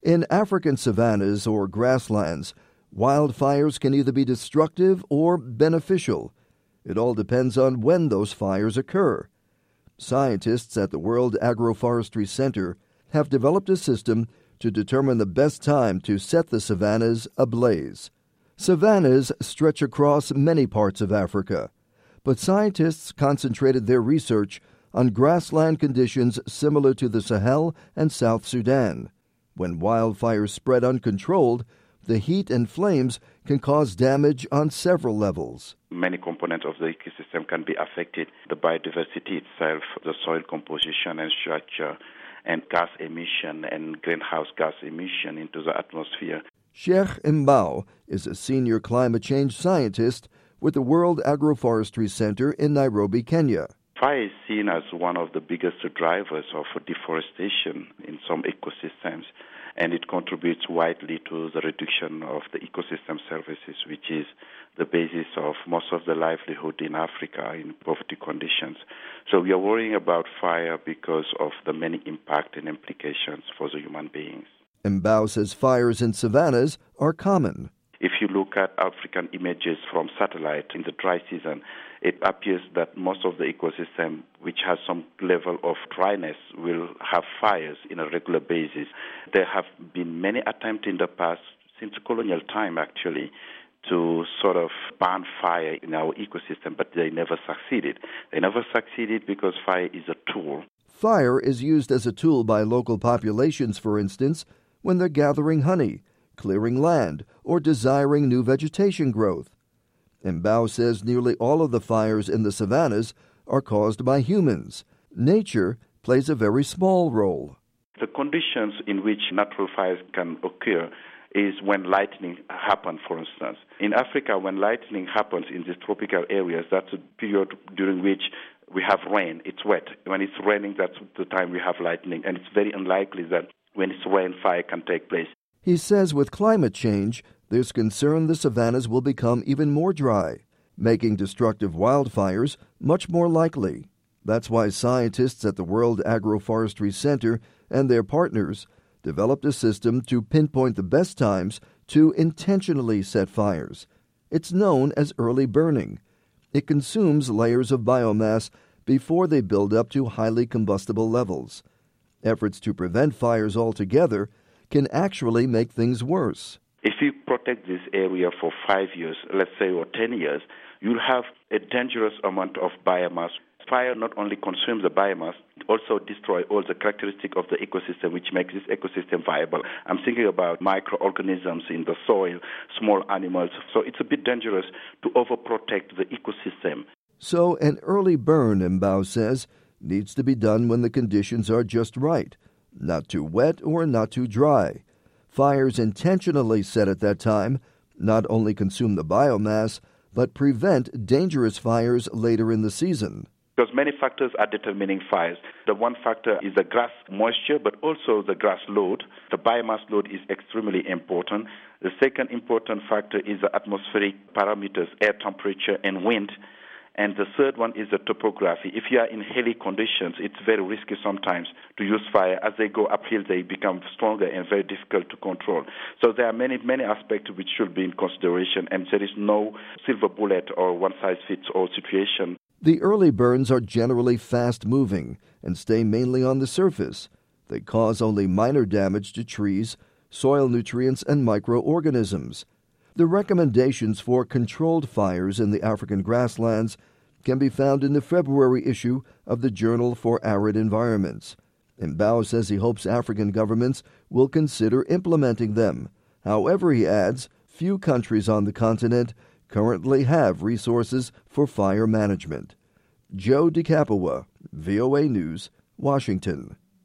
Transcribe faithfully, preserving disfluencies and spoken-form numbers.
In African savannas or grasslands, wildfires can either be destructive or beneficial. It all depends on when those fires occur. Scientists at the World Agroforestry Center have developed a system to determine the best time to set the savannas ablaze. Savannas stretch across many parts of Africa, but scientists concentrated their research on grassland conditions similar to the Sahel and South Sudan. When wildfires spread uncontrolled, the heat and flames can cause damage on several levels. Many components of the ecosystem can be affected. The biodiversity itself, the soil composition and structure, and gas emission and greenhouse gas emission into the atmosphere. Sheikh Mbao is a senior climate change scientist with the World Agroforestry Center in Nairobi, Kenya. Fire is seen as one of the biggest drivers of deforestation in some ecosystems, and it contributes widely to the reduction of the ecosystem services, which is the basis of most of the livelihood in Africa in poverty conditions. So we are worrying about fire because of the many impact and implications for the human beings. Mbao says fires in savannas are common. If you look at African images from satellite in the dry season, it appears that most of the ecosystem, which has some level of dryness, will have fires on a regular basis. There have been many attempts in the past, since colonial time actually, to sort of ban fire in our ecosystem, but they never succeeded. They never succeeded because fire is a tool. Fire is used as a tool by local populations, for instance, when they're gathering honey, clearing land, or desiring new vegetation growth. Mbao says nearly all of the fires in the savannas are caused by humans. Nature plays a very small role. The conditions in which natural fires can occur is when lightning happens, for instance. In Africa, when lightning happens in these tropical areas, that's a period during which we have rain. It's wet. When it's raining, that's the time we have lightning, and it's very unlikely that when it's rain, fire can take place. He says with climate change, there's concern the savannas will become even more dry, making destructive wildfires much more likely. That's why scientists at the World Agroforestry Center and their partners developed a system to pinpoint the best times to intentionally set fires. It's known as early burning. It consumes layers of biomass before they build up to highly combustible levels. Efforts to prevent fires altogether can actually make things worse. If you protect this area for five years, let's say, or ten years, you'll have a dangerous amount of biomass. Fire not only consumes the biomass, it also destroys all the characteristics of the ecosystem, which makes this ecosystem viable. I'm thinking about microorganisms in the soil, small animals. So it's a bit dangerous to overprotect the ecosystem. So an early burn, Mbao says, needs to be done when the conditions are just right, not too wet or not too dry. Fires intentionally set at that time not only consume the biomass, but prevent dangerous fires later in the season. Because many factors are determining fires. The one factor is the grass moisture, but also the grass load. The biomass load is extremely important. The second important factor is the atmospheric parameters, air temperature and wind. And the third one is the topography. If you are in hilly conditions, it's very risky sometimes to use fire. As they go uphill, they become stronger and very difficult to control. So there are many, many aspects which should be in consideration, and there is no silver bullet or one-size-fits-all situation. The early burns are generally fast-moving and stay mainly on the surface. They cause only minor damage to trees, soil nutrients, and microorganisms. The recommendations for controlled fires in the African grasslands can be found in the February issue of the Journal for Arid Environments. Mbao says he hopes African governments will consider implementing them. However, he adds, few countries on the continent currently have resources for fire management. Joe DeCapua, V O A News, Washington.